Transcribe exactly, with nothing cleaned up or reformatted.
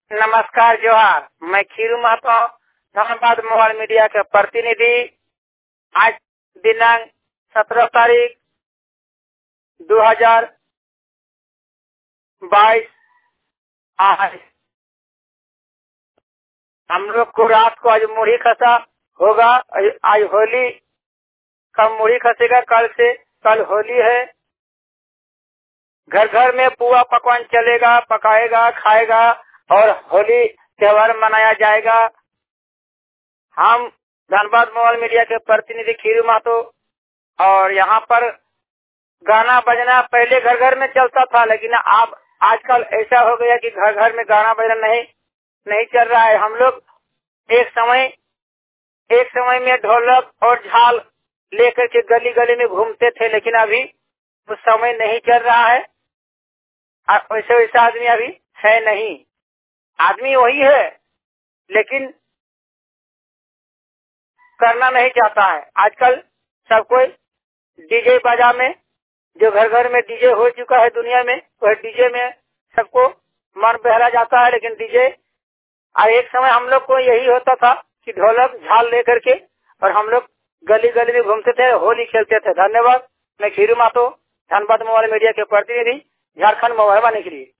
नमस्कार जोहार। मैं खीरू महतो धनबाद मोबाइल मीडिया के प्रतिनिधि। आज दिनांक सत्रह तारीख दो हजार बाईस आज हम लोग को रात को आज मुड़ी खसा होगा। आज होली का मुड़ी खसेगा। कल से कल होली है। घर घर में पुआ पकवान चलेगा, पकाएगा, खाएगा और होली त्योहार मनाया जाएगा। हम धनबाद मोबाइल मीडिया के प्रतिनिधि खीरू महतो और यहाँ पर गाना बजना पहले घर घर में चलता था, लेकिन अब आजकल ऐसा हो गया कि घर घर में गाना बजना नहीं नहीं चल रहा है। हम लोग एक समय एक समय में ढोलक और झाल लेकर के गली गली में घूमते थे, लेकिन अभी उस समय नहीं चल रहा है। वैसे वैसा आदमी अभी है नहीं। आदमी वही है लेकिन करना नहीं चाहता है। आजकल सब कोई डीजे बाजा में, जो घर घर में डीजे हो चुका है दुनिया में, वह डीजे में सबको मन बहला जाता है। लेकिन डीजे और एक समय हम लोग को यही होता था कि ढोलक झाल लेकर के और हम लोग गली गली में घूमते थे, होली खेलते थे। धन्यवाद। मैं खीरू महतो धनबाद मोबाइल मीडिया के प्रतिनिधि, झारखंड मोबाइल वाले के लिए।